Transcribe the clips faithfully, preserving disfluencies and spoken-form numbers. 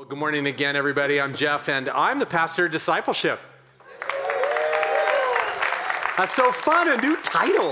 Good morning again, everybody. I'm Jeff, and I'm the pastor of discipleship. That's so fun, a new title.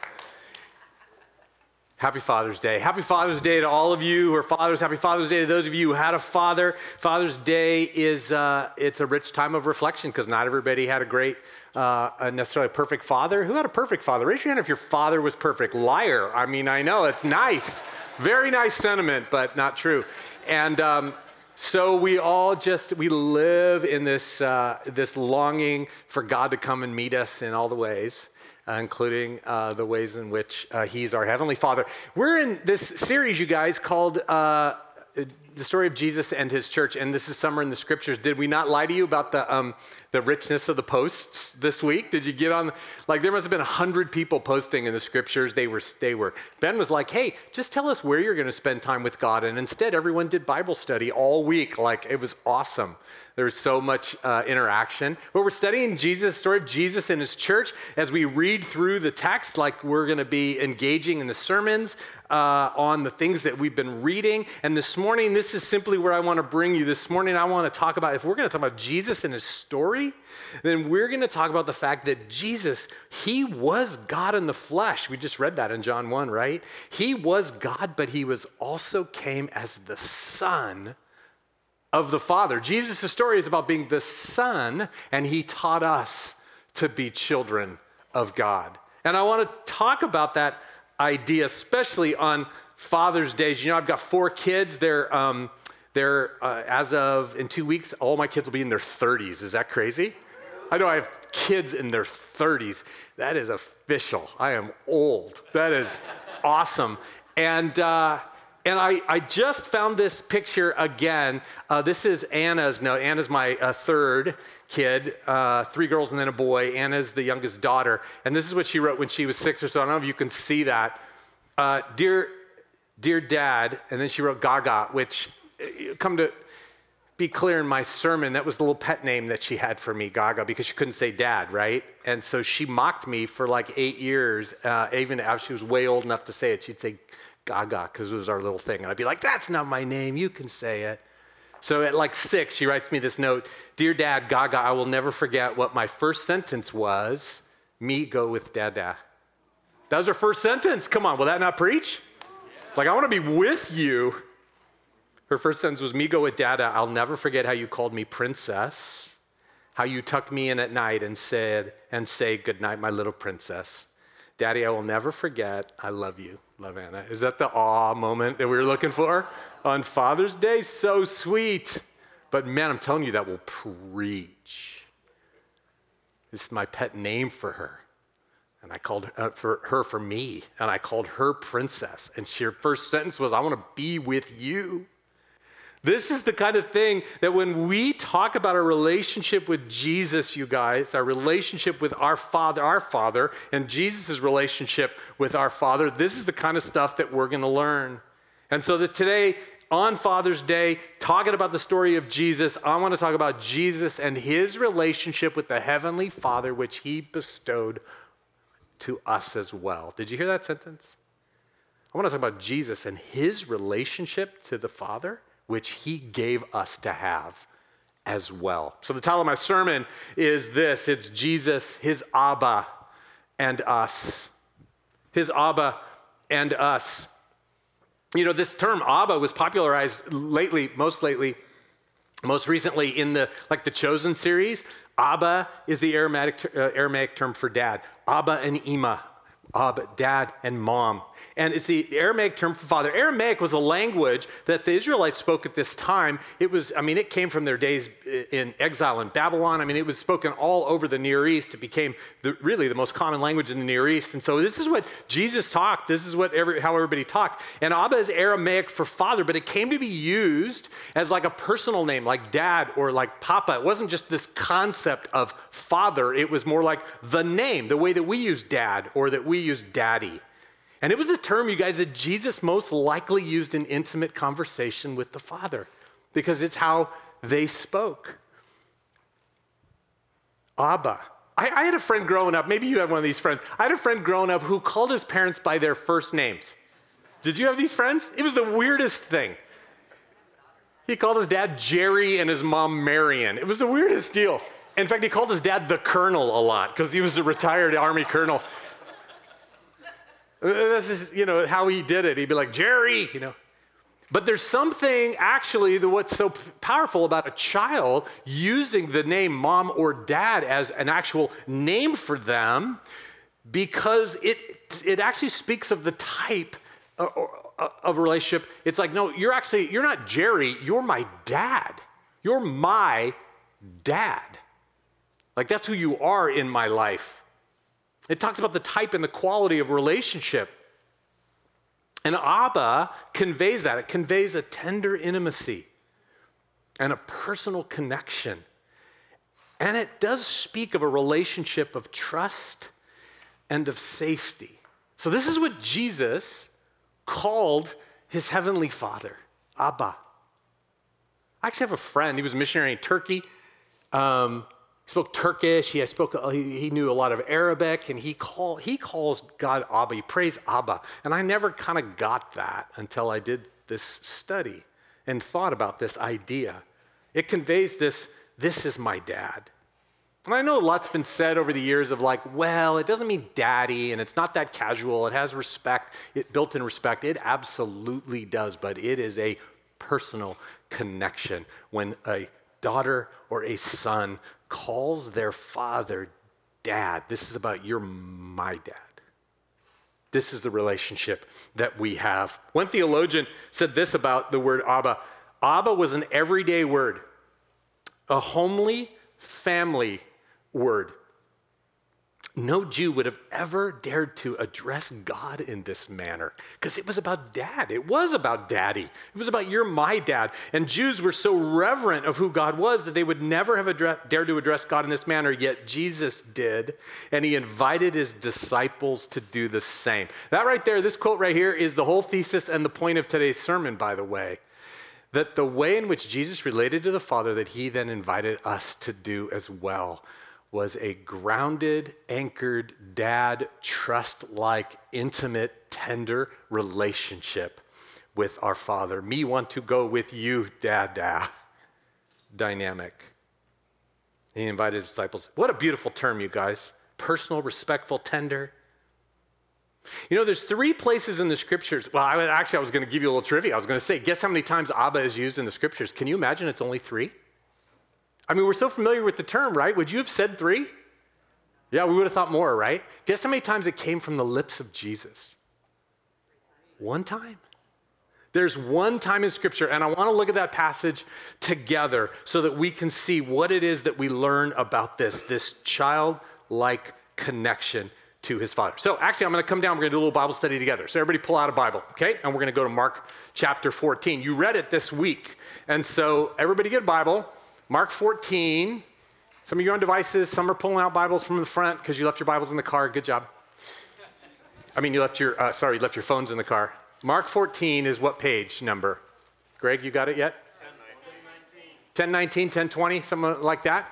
Happy Father's Day. Happy Father's Day to all of you who are fathers. Happy Father's Day to those of you who had a father. Father's Day is uh, it's a rich time of reflection because not everybody had a great, uh, a necessarily perfect father. Who had a perfect father? Raise your hand if your father was perfect. Liar. I mean, I know, it's nice. Very nice sentiment, but not true. And um, so we all just, we live in this uh, this longing for God to come and meet us in all the ways. Uh, including uh, the ways in which uh, he's our Heavenly Father. We're in this series, you guys, called uh, The Story of Jesus and His Church, and this is Summer in the Scriptures. Did we not lie to you about the um, the richness of the posts this week? Did you get on, like there must have been a hundred people posting in the Scriptures. They were, they were, Ben was like, hey, just tell us where you're going to spend time with God, and instead everyone did Bible study all week. Like, it was awesome. There was so much uh, interaction. But we're studying Jesus, the story of Jesus and his church. As we read through the text, like we're going to be engaging in the sermons uh, on the things that we've been reading. And this morning, this is simply where I want to bring you. This morning, I want to talk about, if we're going to talk about Jesus and his story, then we're going to talk about the fact that Jesus, he was God in the flesh. We just read that in John one, right? He was God, but he was also came as the Son of the Father. Jesus' story is about being the Son, and he taught us to be children of God. And I want to talk about that idea, especially on Father's Days. You know, I've got four kids. They're, um, they're uh, as of, in two weeks, all my kids will be in their thirties. Is that crazy? I know I have kids in their thirties. That is official. I am old. That is awesome. And, uh, And I, I just found this picture again. Uh, this is Anna's note. Anna's my uh, third kid, uh, three girls and then a boy. Anna's the youngest daughter. And this is what she wrote when she was six or so. I don't know if you can see that. Uh, dear, dear Dad, and then she wrote Gaga, which, uh, come to be clear in my sermon, that was the little pet name that she had for me, Gaga, because she couldn't say Dad, right? And so she mocked me for like eight years. Uh, even after she was way old enough to say it, she'd say Gaga, because it was our little thing. And I'd be like, that's not my name, you can say it. So at like six, she writes me this note, Dear Dad, Gaga, I will never forget what my first sentence was, me go with Dada. That was her first sentence. Come on, will that not preach? Like, I want to be with you. Her first sentence was, me go with Dada. I'll never forget how you called me princess, how you tucked me in at night and said, and say, good night, my little princess. Daddy, I will never forget, I love you. Love Anna. Is that the awe moment that we were looking for on Father's Day? So sweet. But man, I'm telling you, that will preach. This is my pet name for her. And I called her, uh, for her for me, and I called her princess. And she, her first sentence was, I want to be with you. This is the kind of thing that when we talk about our relationship with Jesus, you guys, our relationship with our Father, our Father, and Jesus' relationship with our Father, this is the kind of stuff that we're going to learn. And so that today, on Father's Day, talking about the story of Jesus, I want to talk about Jesus and his relationship with the Heavenly Father, which he bestowed to us as well. Did you hear that sentence? I want to talk about Jesus and his relationship to the Father, which he gave us to have as well. So the title of my sermon is this. It's Jesus, his Abba, and us. His Abba and us. You know, this term Abba was popularized lately, most lately, most recently in the, like the Chosen series. Abba is the Aramaic, uh, Aramaic term for dad. Abba and Ima. Abba, dad and mom. And it's the Aramaic term for father. Aramaic was a language that the Israelites spoke at this time. It was, I mean, it came from their days in exile in Babylon. I mean, it was spoken all over the Near East. It became the, really the most common language in the Near East. And so this is what Jesus talked. This is what every, how everybody talked. And Abba is Aramaic for father, but it came to be used as like a personal name, like dad or like papa. It wasn't just this concept of father. It was more like the name, the way that we use dad or that we use daddy. And it was a term, you guys, that Jesus most likely used in intimate conversation with the Father because it's how they spoke. Abba. I, I had a friend growing up, maybe you had one of these friends. I had a friend growing up who called his parents by their first names. Did you have these friends? It was the weirdest thing. He called his dad Jerry and his mom Marion. It was the weirdest deal. In fact, he called his dad the Colonel a lot because he was a retired Army colonel. This is, you know, how he did it. He'd be like, Jerry, you know. But there's something actually that what's so powerful about a child using the name mom or dad as an actual name for them, because it it actually speaks of the type of, of a relationship. It's like, no, you're actually, you're not Jerry, you're my dad. You're my dad. Like, that's who you are in my life. It talks about the type and the quality of relationship. And Abba conveys that. It conveys a tender intimacy and a personal connection. And it does speak of a relationship of trust and of safety. So this is what Jesus called his heavenly Father, Abba. I actually have a friend. He was a missionary in Turkey. Um, he spoke Turkish. He spoke. He, he knew a lot of Arabic, and he call he calls God Abba. He prays Abba, and I never kind of got that until I did this study and thought about this idea. It conveys this. This is my dad. And I know a lot's been said over the years of like, well, it doesn't mean daddy, and it's not that casual. It has respect, it built-in respect. It absolutely does, but it is a personal connection when a daughter or a son calls their father dad. This is about you're my dad. This is the relationship that we have. One theologian said this about the word Abba. Abba was an everyday word, a homely family word. No Jew would have ever dared to address God in this manner because it was about dad. It was about daddy. It was about you're my dad. And Jews were so reverent of who God was that they would never have address, dared to address God in this manner, yet Jesus did, and he invited his disciples to do the same. That right there, this quote right here is the whole thesis and the point of today's sermon, by the way, that the way in which Jesus related to the Father that he then invited us to do as well was a grounded, anchored, dad, trust-like, intimate, tender relationship with our Father. Me want to go with you, Dada. Dynamic. He invited his disciples. What a beautiful term, you guys. Personal, respectful, tender. You know, there's three places in the scriptures. Well, I, actually, I was going to give you a little trivia. I was going to say, guess how many times Abba is used in the scriptures? Can you imagine it's only three? I mean, we're so familiar with the term, right? Would you have said three? Yeah, we would have thought more, right? Guess how many times it came from the lips of Jesus? One time. There's one time in Scripture, and I want to look at that passage together so that we can see what it is that we learn about this, this childlike connection to his Father. So actually, I'm going to come down. We're going to do a little Bible study together. So everybody pull out a Bible, okay? And we're going to go to Mark chapter fourteen. You read it this week. And so everybody get a Bible. Mark fourteen. Some of you are on devices. Some are pulling out Bibles from the front because you left your Bibles in the car. Good job. I mean, you left your, uh, sorry, you left your phones in the car. Mark fourteen is what page number? Greg, you got it yet? ten nineteen, ten twenty, something like that?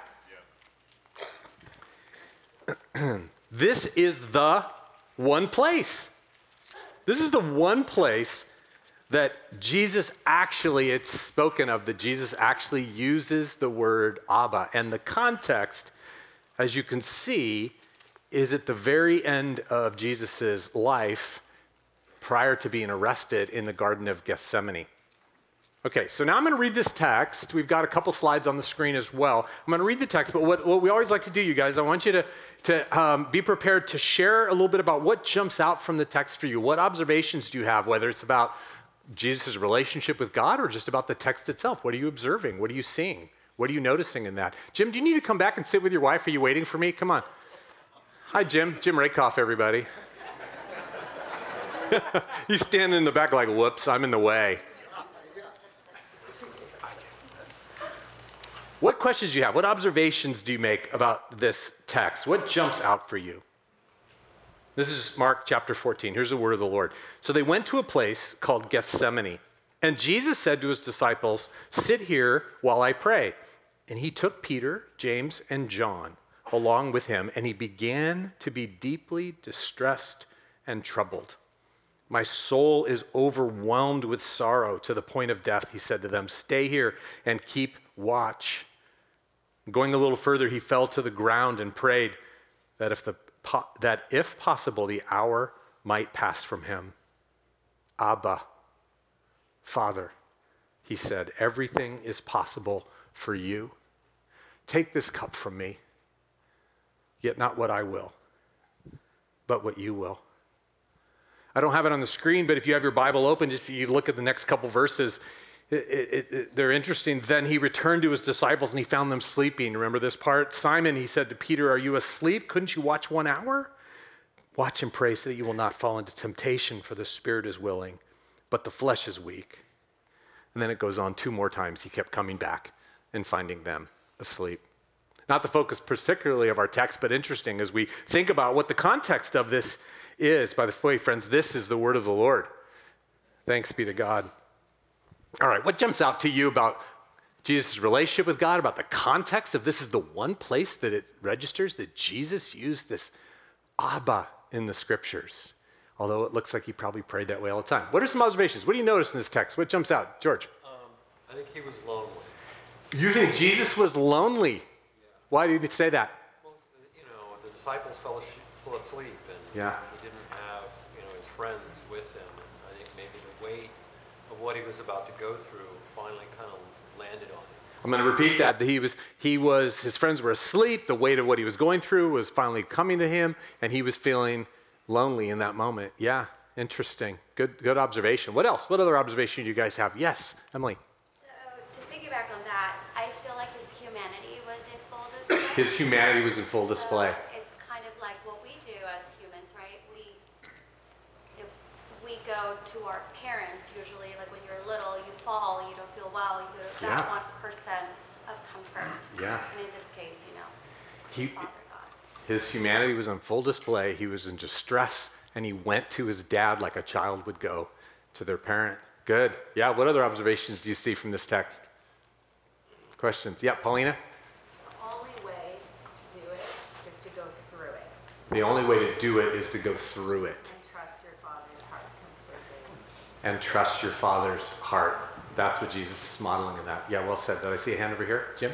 Yeah. This is the one place. This is the one place that Jesus actually, it's spoken of, that Jesus actually uses the word Abba. And the context, as you can see, is at the very end of Jesus' life prior to being arrested in the Garden of Gethsemane. Okay, so now I'm going to read this text. We've got a couple slides on the screen as well. I'm going to read the text, but what, what we always like to do, you guys, I want you to, to um, be prepared to share a little bit about what jumps out from the text for you. What observations do you have, whether it's about Jesus' relationship with God or just about the text itself? What are you observing? What are you seeing? What are you noticing in that? Jim, do you need to come back and sit with your wife? Are you waiting for me? Come on. Hi, Jim. Jim Rakoff, everybody. He's standing in the back like, whoops, I'm in the way. What questions do you have? What observations do you make about this text? What jumps out for you? This is Mark chapter fourteen. Here's the word of the Lord. So they went to a place called Gethsemane, and Jesus said to his disciples, "Sit here while I pray." And he took Peter, James, and John along with him, and he began to be deeply distressed and troubled. My soul is overwhelmed with sorrow to the point of death, he said to them. Stay here and keep watch. Going a little further, he fell to the ground and prayed that if, the, that if possible, the hour might pass from him. Abba, Father, he said, everything is possible for you. Take this cup from me, yet not what I will, but what you will. I don't have it on the screen, but if you have your Bible open, just you look at the next couple verses, it, it, it, they're interesting. Then he returned to his disciples and he found them sleeping. Remember this part? Simon, he said to Peter, are you asleep? Couldn't you watch one hour? Watch and pray so that you will not fall into temptation, for the spirit is willing, but the flesh is weak. And then it goes on two more times. He kept coming back and finding them asleep. Not the focus particularly of our text, but interesting as we think about what the context of this is. By the way, friends, this is the word of the Lord. Thanks be to God. All right, what jumps out to you about Jesus' relationship with God, about the context of this is the one place that it registers that Jesus used this Abba in the scriptures, although it looks like he probably prayed that way all the time. What are some observations? What do you notice in this text? What jumps out? George? Um, I think he was lonely. You think Jesus was lonely? Yeah. Why did you say that? Well, you know, the disciples fell, asleep, fell asleep, and Yeah. he didn't have, you know, his friends with him. And I think maybe the weight of what he was about to go through finally kind of landed on him. I'm going to repeat that. He was, he was, his friends were asleep. The weight of what he was going through was finally coming to him, and he was feeling lonely in that moment. Yeah, interesting. Good, good observation. What else? What other observation do you guys have? Yes, Emily. So to piggyback on that, I feel like his humanity was in full display. His humanity was in full display. So it's kind of like what we do as humans, right? We, if we go to our parents, usually, like when you're little, you fall, you don't feel well, you go to that Yeah. one person of comfort. Yeah. And in this case, you know, He, Father God. his humanity was on full display. He was in distress, and he went to his dad like a child would go to their parent. Good. Yeah, what other observations do you see from this text? Questions? Yeah, Paulina? The only way to do it is to go through it The only way to do it is to go through it and trust your Father's heart completely. and trust your Father's heart. That's what Jesus is modeling in that. Yeah, well said. Did I see a hand over here? Jim?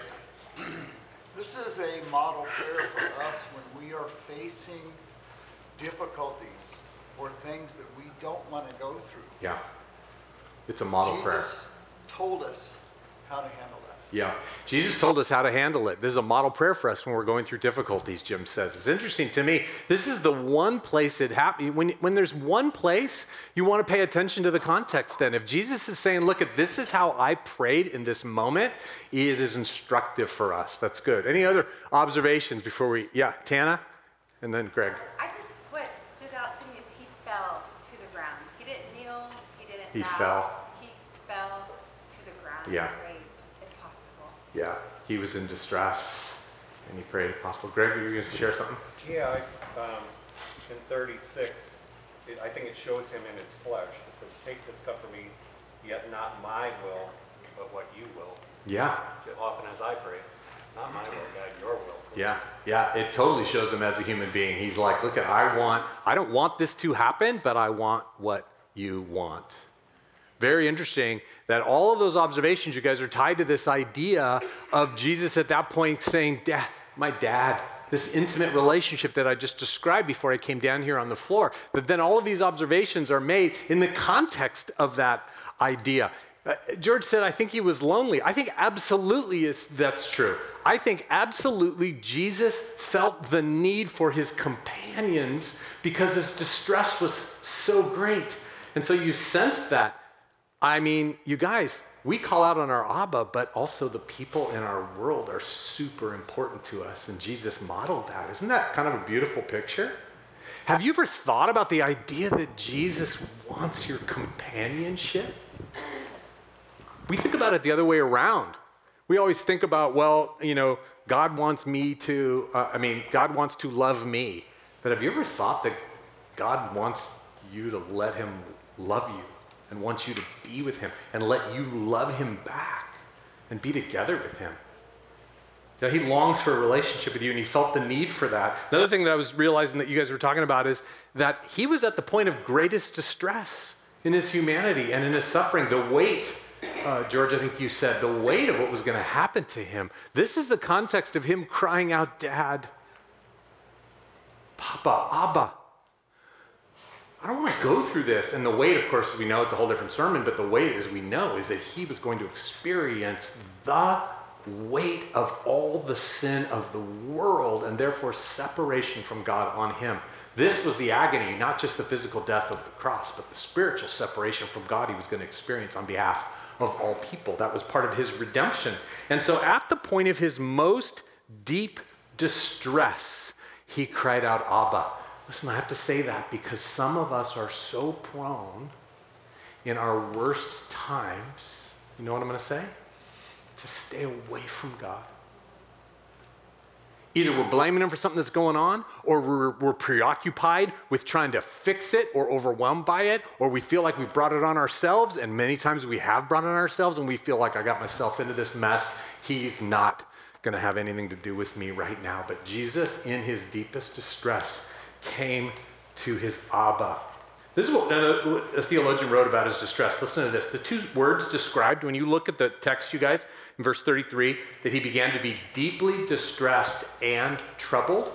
This is a model prayer for us when we are facing difficulties or things that we don't want to go through. Yeah. It's a model prayer. Jesus told us how to handle that. Yeah. Jesus told us how to handle it. This is a model prayer for us when we're going through difficulties, Jim says. It's interesting to me. This is the one place it happens. When, when there's one place, you want to pay attention to the context then. If Jesus is saying, look, at this is how I prayed in this moment, it is instructive for us. That's good. Any other observations before we, yeah, Tana? And then Greg. I just, what stood out to me is he fell to the ground. He didn't kneel, he didn't He bow. fell. He fell to the ground Yeah. and prayed if possible. Yeah, he was in distress, and he prayed if possible. Greg, were you going to share something? Yeah, I, um, in thirty-six, it, I think it shows him in his flesh. It says, take this cup from me, yet not my will, but what you will. Yeah, Often as I pray, not my will, God, your will. yeah, yeah. It totally shows him as a human being. He's like, look, at I want, I don't want this to happen, but I want what you want. Very interesting that all of those observations, you guys, are tied to this idea of Jesus at that point saying, Dad, my dad, this intimate relationship that I just described before I came down here on the floor. But then all of these observations are made in the context of that idea. Uh, George said, I think he was lonely. I think absolutely is, that's true. I think absolutely Jesus felt the need for his companions because his distress was so great. And so you sensed that. I mean, you guys, we call out on our Abba, but also the people in our world are super important to us. And Jesus modeled that. Isn't that kind of a beautiful picture? Have you ever thought about the idea that Jesus wants your companionship? We think about it the other way around. We always think about, well, you know, God wants me to, uh, I mean, God wants to love me. But have you ever thought that God wants you to let him love you and wants you to be with him and let you love him back and be together with him? So he longs for a relationship with you, and he felt the need for that. Another thing that I was realizing that you guys were talking about is that he was at the point of greatest distress in his humanity and in his suffering. The weight, uh, George, I think you said, the weight of what was going to happen to him. This is the context of him crying out, Dad, Papa, Abba. I don't want to go through this. And the weight, of course, we know it's a whole different sermon, but the weight, as we know, is that he was going to experience the weight of all the sin of the world and therefore separation from God on him. This was the agony, not just the physical death of the cross, but the spiritual separation from God he was going to experience on behalf of all people. That was part of his redemption. And so at the point of his most deep distress, he cried out, Abba. Listen, I have to say that because some of us are so prone in our worst times, you know what I'm going to say? To stay away from God. Either we're blaming him for something that's going on, or we're, we're preoccupied with trying to fix it or overwhelmed by it, or we feel like we've brought it on ourselves, and many times we have brought it on ourselves, and we feel like I got myself into this mess. He's not going to have anything to do with me right now. But Jesus, in his deepest distress, came to his Abba. This is what a theologian wrote about his distress. Listen to this. The two words described, when you look at the text, you guys, in verse thirty-three, that he began to be deeply distressed and troubled.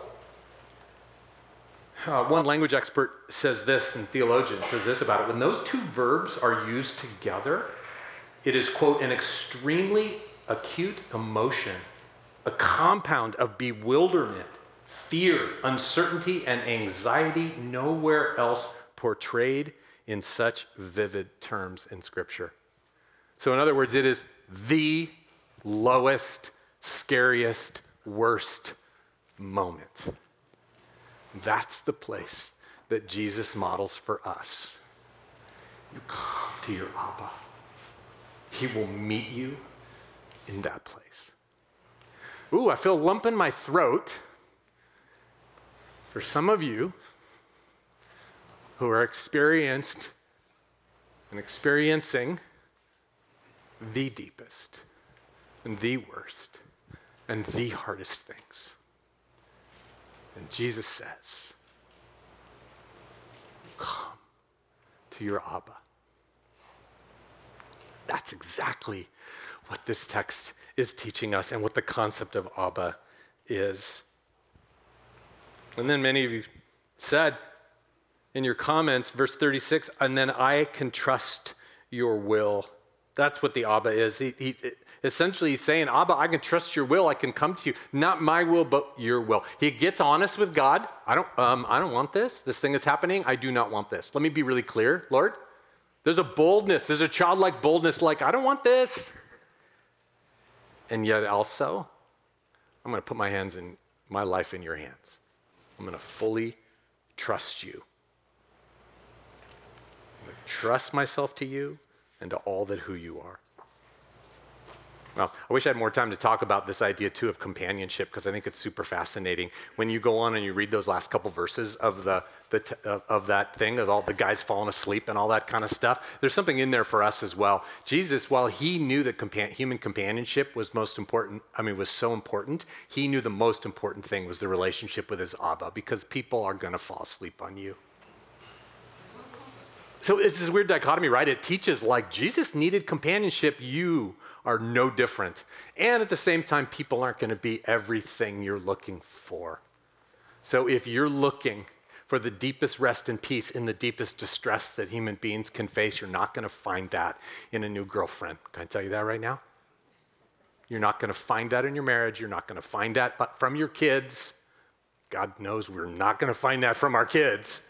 Uh, one language expert says this, and theologian says this about it. When those two verbs are used together, it is, quote, an extremely acute emotion, a compound of bewilderment, fear, uncertainty, and anxiety nowhere else portrayed in such vivid terms in Scripture. So in other words, it is the lowest, scariest, worst moment. That's the place that Jesus models for us. You come to your Abba. He will meet you in that place. Ooh, I feel a lump in my throat. For some of you who are experienced and experiencing the deepest and the worst and the hardest things. And Jesus says, come to your Abba. That's exactly what this text is teaching us and what the concept of Abba is. And then many of you said in your comments, verse thirty-six, and then I can trust your will. That's what the Abba is. He, he, essentially, he's saying, Abba, I can trust your will. I can come to you. Not my will, but your will. He gets honest with God. I don't, um, I don't want this. This thing is happening. I do not want this. Let me be really clear, Lord. There's a boldness. There's a childlike boldness like, I don't want this. And yet also, I'm going to put my hands in my life in your hands. I'm going to fully trust you. I'm going to trust myself to you and to all that who you are. Well, I wish I had more time to talk about this idea too of companionship, because I think it's super fascinating. When you go on and you read those last couple verses of the, the t- of, of that thing, of all the guys falling asleep and all that kind of stuff, there's something in there for us as well. Jesus, while he knew that compa- human companionship was most important, I mean, was so important, he knew the most important thing was the relationship with his Abba, because people are going to fall asleep on you. So it's this weird dichotomy, right? It teaches like Jesus needed companionship. You are no different. And at the same time, people aren't going to be everything you're looking for. So if you're looking for the deepest rest and peace in the deepest distress that human beings can face, you're not going to find that in a new girlfriend. Can I tell you that right now? You're not going to find that in your marriage. You're not going to find that from your kids. God knows we're not going to find that from our kids.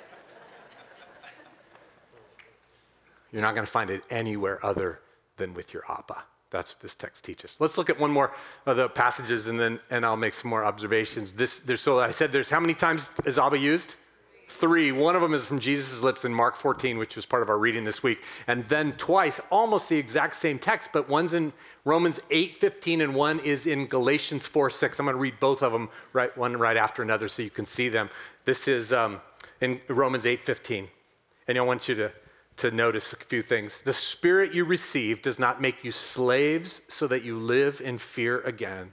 You're not going to find it anywhere other than with your Abba. That's what this text teaches. Let's look at one more of the passages, and then and I'll make some more observations. This, there's, so I said there's how many times is Abba used? Three. One of them is from Jesus' lips in Mark fourteen, which was part of our reading this week. And then twice, almost the exact same text, but one's in Romans eight fifteen and one is in Galatians four six. I'm going to read both of them, right, one right after another, so you can see them. This is um, in Romans eight fifteen. And I want you to to notice a few things. The Spirit you receive does not make you slaves so that you live in fear again.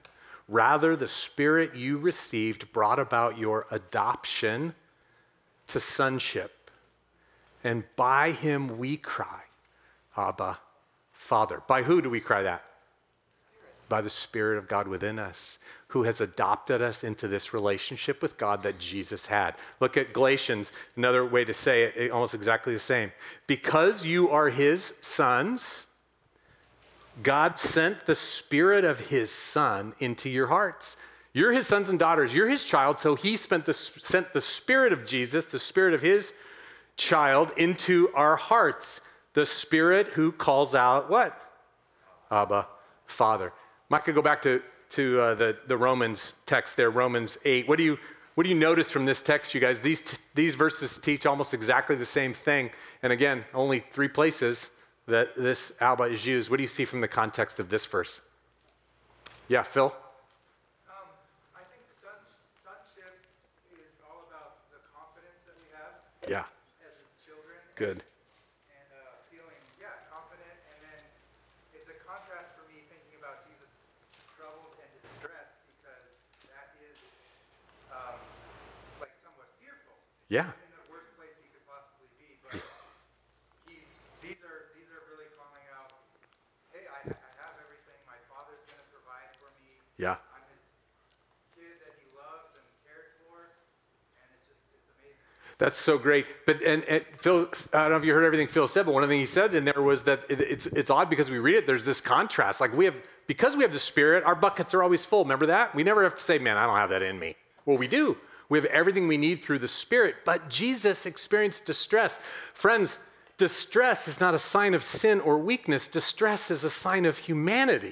Rather, the Spirit you received brought about your adoption to sonship. And by him we cry, Abba, Father. By who do we cry that? By the Spirit of God within us, who has adopted us into this relationship with God that Jesus had. Look at Galatians, another way to say it, almost exactly the same. Because you are his sons, God sent the Spirit of his Son into your hearts. You're his sons and daughters. You're his child, so he spent the, sent the Spirit of Jesus, the Spirit of his child, into our hearts. The Spirit who calls out what? Abba, Father. Micah, go back to, to uh, the, the Romans text there, Romans eight. What do you, what do you notice from this text, you guys? These, t- these verses teach almost exactly the same thing. And again, only three places that this Abba is used. What do you see from the context of this verse? Yeah, Phil? Um, I think sons, sonship is all about the confidence that we have Yeah, as his children. good. And uh, feeling, yeah, confident. And then it's a contrast for me thinking about Jesus' troubles and distress, because that is um, like somewhat fearful. Yeah. In the worst place he could possibly be. But he's, these are these are really calling out, hey, I, I have everything. My Father's going to provide for me. Yeah. I'm his kid that he loves and cared for, and it's just, it's amazing. That's so great. But and, and Phil, I don't know if you heard everything Phil said, but one of the things he said in there was that it, it's it's odd because we read it. There's this contrast. Like we have, because we have the Spirit, our buckets are always full. Remember that? We never have to say, "Man, I don't have that in me." Well, we do. We have everything we need through the Spirit. But Jesus experienced distress, friends. Distress is not a sign of sin or weakness. Distress is a sign of humanity.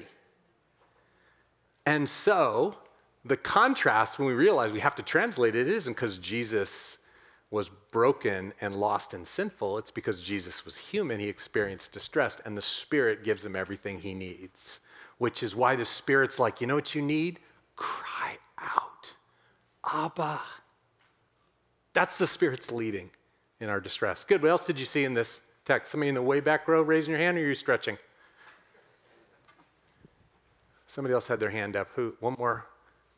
And so, the contrast, when we realize we have to translate it, it isn't because Jesus was broken and lost and sinful. It's because Jesus was human. He experienced distress, and the Spirit gives him everything he needs, which is why the Spirit's like, you know what you need? Cry out. Abba. That's the Spirit's leading in our distress. Good. What else did you see in this text? Somebody in the way back row raising your hand, or are you stretching? Somebody else had their hand up. Who? One more.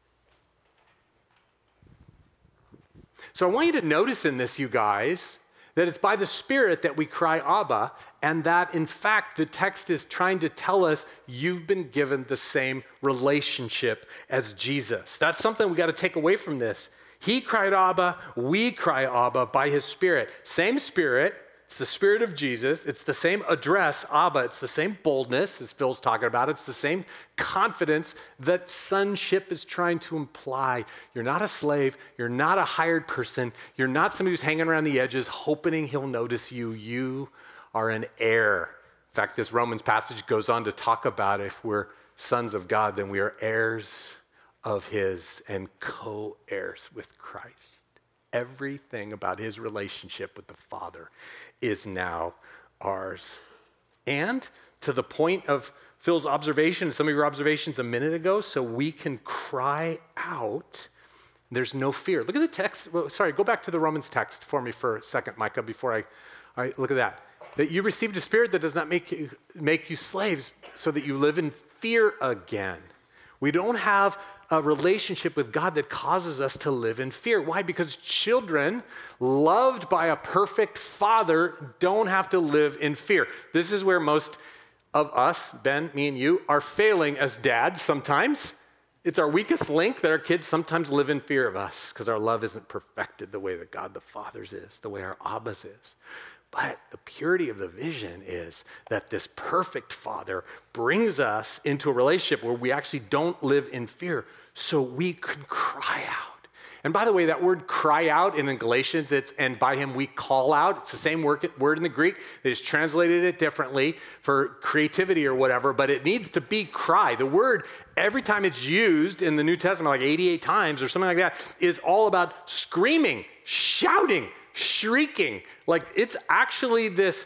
So I want you to notice in this, you guys, that it's by the Spirit that we cry Abba, and that, in fact, the text is trying to tell us you've been given the same relationship as Jesus. That's something we got to take away from this. He cried Abba, we cry Abba by his Spirit. Same Spirit, it's the Spirit of Jesus. It's the same address, Abba. It's the same boldness, as Phil's talking about. It's the same confidence that sonship is trying to imply. You're not a slave. You're not a hired person. You're not somebody who's hanging around the edges hoping he'll notice you. You are an heir. In fact, this Romans passage goes on to talk about if we're sons of God, then we are heirs of his and co-heirs with Christ. Everything about his relationship with the Father is now ours. And to the point of Phil's observation, some of your observations a minute ago, so we can cry out, there's no fear. Look at the text. Well, sorry, go back to the Romans text for me for a second, Micah, before I, I look at that. That you received a spirit that does not make you, make you slaves so that you live in fear again. We don't have a relationship with God that causes us to live in fear. Why? Because children loved by a perfect father don't have to live in fear. This is where most of us, Ben, me and you, are failing as dads sometimes. It's our weakest link that our kids sometimes live in fear of us because our love isn't perfected the way that God the Father's is, the way our Abba's is. But the purity of the vision is that this perfect Father brings us into a relationship where we actually don't live in fear, so we can cry out. And by the way, that word cry out in Galatians, it's and by him we call out. It's the same word, word in the Greek. They just translated it differently for creativity or whatever, but it needs to be cry. The word, every time it's used in the New Testament, like eighty-eight times or something like that, is all about screaming, shouting, shrieking. Like it's actually this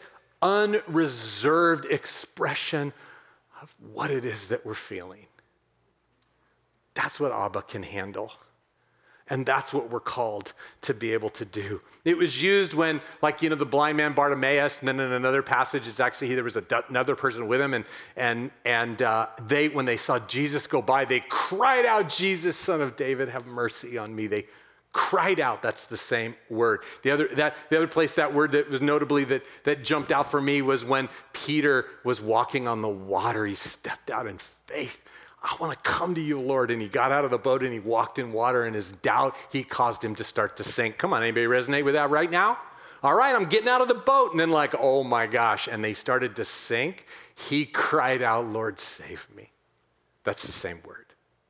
unreserved expression of what it is that we're feeling. That's what Abba can handle. And that's what we're called to be able to do. It was used when, like, you know, the blind man Bartimaeus, and then in another passage, it's actually, there was a, another person with him, and and and uh, they, when they saw Jesus go by, they cried out, Jesus, Son of David, have mercy on me. They cried out. That's the same word. The other that the other place that word that was notably that that jumped out for me was when Peter was walking on the water. He stepped out in faith. I want to come to you, Lord. And he got out of the boat and he walked in water, and his doubt, he caused him to start to sink. Come on, anybody resonate with that right now? All right, I'm getting out of the boat. And then like, oh my gosh. And they started to sink. He cried out, Lord, save me. That's the same word.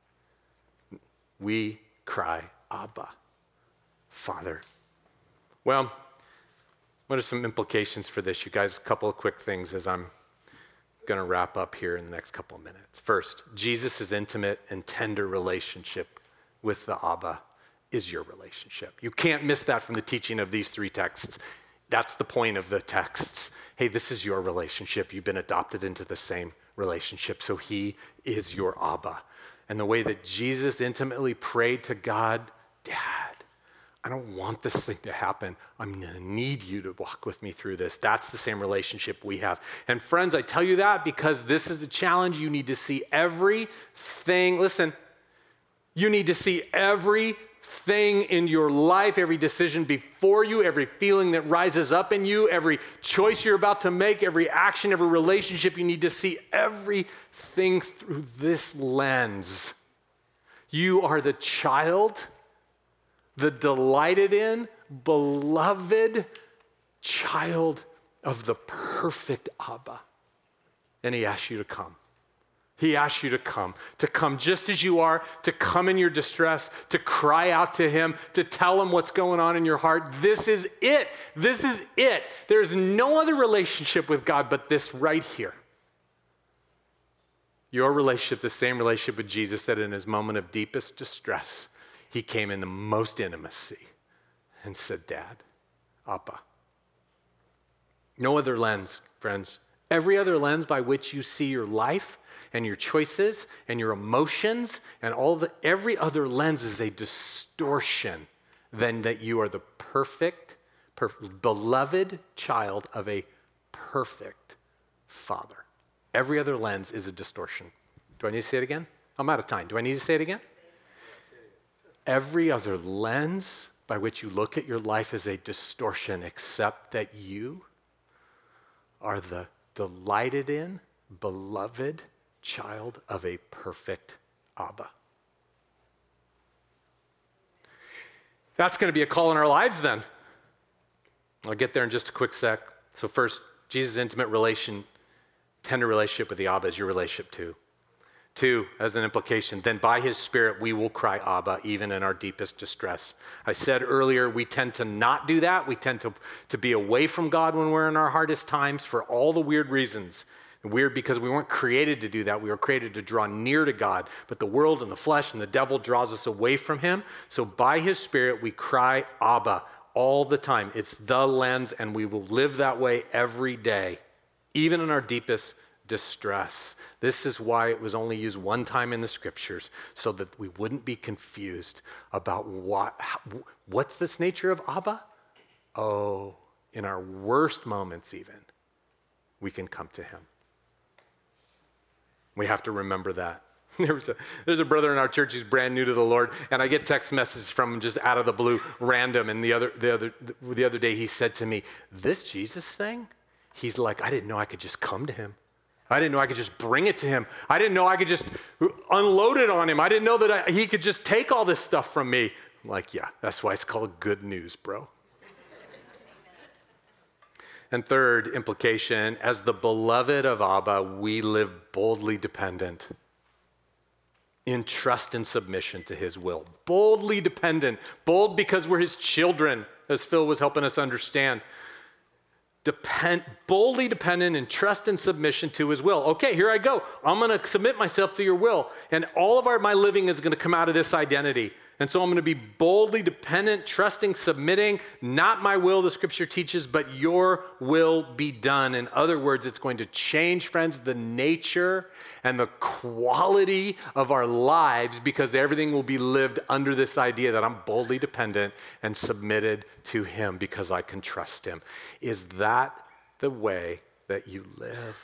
We cry, Abba, Father. Well, what are some implications for this? You guys, a couple of quick things as I'm going to wrap up here in the next couple of minutes. First, Jesus' intimate and tender relationship with the Abba is your relationship. You can't miss that from the teaching of these three texts. That's the point of the texts. Hey, this is your relationship. You've been adopted into the same relationship, so he is your Abba. And the way that Jesus intimately prayed to God, Dad, I don't want this thing to happen. I'm going to need you to walk with me through this. That's the same relationship we have. And friends, I tell you that because this is the challenge. You need to see everything. Listen, you need to see everything in your life, every decision before you, every feeling that rises up in you, every choice you're about to make, every action, every relationship. You need to see everything through this lens. You are the child, the delighted in, beloved child of the perfect Abba. And he asks you to come. He asks you to come, to come just as you are, to come in your distress, to cry out to him, to tell him what's going on in your heart. This is it. This is it. There's no other relationship with God but this right here. Your relationship, the same relationship with Jesus that in his moment of deepest distress, he came in the most intimacy and said, Dad, Abba. No other lens, friends. Every other lens by which you see your life and your choices and your emotions and all the, every other lens is a distortion than that you are the perfect, perfect, beloved child of a perfect Father. Every other lens is a distortion. Do I need to say it again? I'm out of time. Do I need to say it again? Every other lens by which you look at your life is a distortion, except that you are the delighted in, beloved child of a perfect Abba. That's going to be a call in our lives then. I'll get there in just a quick sec. So first, Jesus' intimate relation, tender relationship with the Abba is your relationship too. Two, as an implication, then by his Spirit we will cry Abba even in our deepest distress. I said earlier, we tend to not do that. We tend to, to be away from God when we're in our hardest times for all the weird reasons. Weird because we weren't created to do that. We were created to draw near to God. But the world and the flesh and the devil draws us away from him. So by his Spirit we cry Abba all the time. It's the lens, and we will live that way every day, even in our deepest distress. This is why it was only used one time in the scriptures, so that we wouldn't be confused about what, how, what's this nature of Abba? Oh, in our worst moments even, we can come to him. We have to remember that. There was a, there's a brother in our church who's brand new to the Lord, and I get text messages from him just out of the blue, random. And the other, the other, the other day he said to me, "This Jesus thing," he's like, "I didn't know I could just come to him. I didn't know I could just bring it to him. I didn't know I could just unload it on him. I didn't know that I, he could just take all this stuff from me." I'm like, yeah, that's why it's called good news, bro. And third implication, as the beloved of Abba, we live boldly dependent, in trust and submission to his will. Boldly dependent. Bold because we're his children, as Phil was helping us understand. Depend, boldly dependent in trust and submission to his will. Okay, here I go. I'm going to submit myself to your will. And all of our, my living is going to come out of this identity. And so I'm going to be boldly dependent, trusting, submitting, not my will, the scripture teaches, but your will be done. In other words, it's going to change, friends, the nature and the quality of our lives, because everything will be lived under this idea that I'm boldly dependent and submitted to him because I can trust him. Is that the way that you live?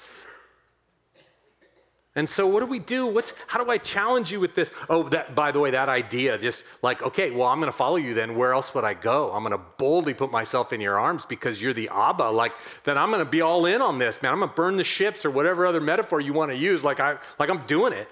And so what do we do? What's, how do I challenge you with this? Oh, that, by the way, that idea, just like, okay, well, I'm going to follow you then. Where else would I go? I'm going to boldly put myself in your arms because you're the Abba. Like, then I'm going to be all in on this, man. I'm going to burn the ships or whatever other metaphor you want to use, like, I, like I'm doing it.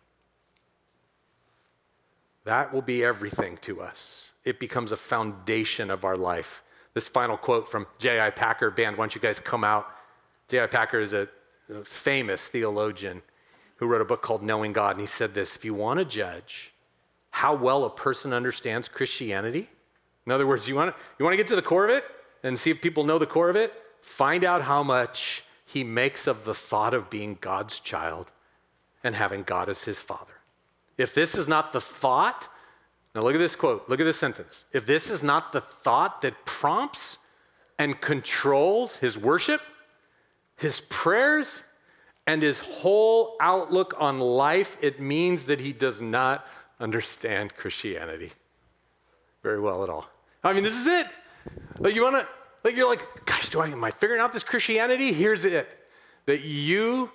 That will be everything to us. It becomes a foundation of our life. This final quote from J I Packer. Band, why don't you guys come out? J I Packer is a, a famous theologian who wrote a book called Knowing God, and he said this: if you want to judge how well a person understands Christianity, in other words, you want to, you want to get to the core of it and see if people know the core of it, find out how much he makes of the thought of being God's child and having God as his father. If this is not the thought, now look at this quote, look at this sentence. If this is not the thought that prompts and controls his worship, his prayers, and his whole outlook on life, it means that he does not understand Christianity very well at all. I mean, this is it. Like you want to, like you're like, gosh, do I, am I figuring out this Christianity? Here's it. That you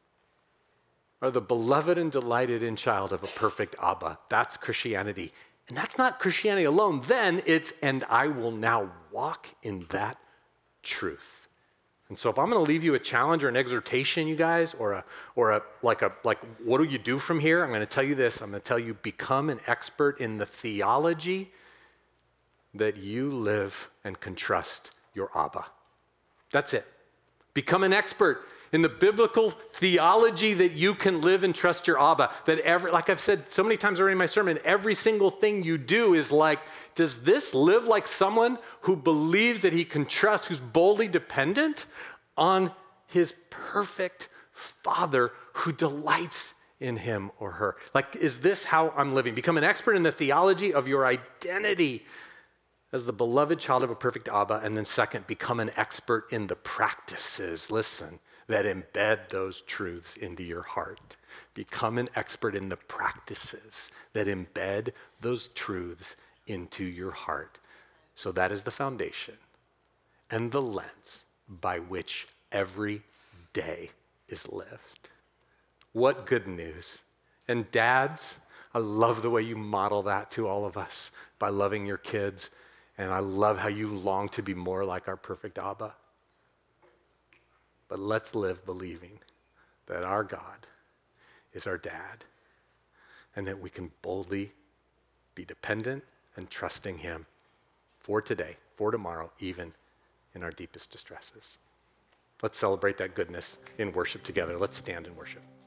are the beloved and delighted in child of a perfect Abba. That's Christianity. And that's not Christianity alone. Then it's, and I will now walk in that truth. And so if I'm going to leave you a challenge or an exhortation, you guys, or a, or a, like a, like, what do you do from here? I'm going to tell you this. I'm going to tell you, become an expert in the theology that you live and can trust your Abba. That's it. Become an expert in the biblical theology that you can live and trust your Abba. That every, like I've said so many times already in my sermon, every single thing you do is like, does this live like someone who believes that he can trust, who's boldly dependent on his perfect Father who delights in him or her? Like, is this how I'm living? Become an expert in the theology of your identity as the beloved child of a perfect Abba. And then second, become an expert in the practices, listen, that embed those truths into your heart. Become an expert in the practices that embed those truths into your heart. So that is the foundation and the lens by which every day is lived. What good news. And dads, I love the way you model that to all of us by loving your kids. And I love how you long to be more like our perfect Abba. But let's live believing that our God is our dad and that we can boldly be dependent and trusting him for today, for tomorrow, even in our deepest distresses. Let's celebrate that goodness in worship together. Let's stand and worship.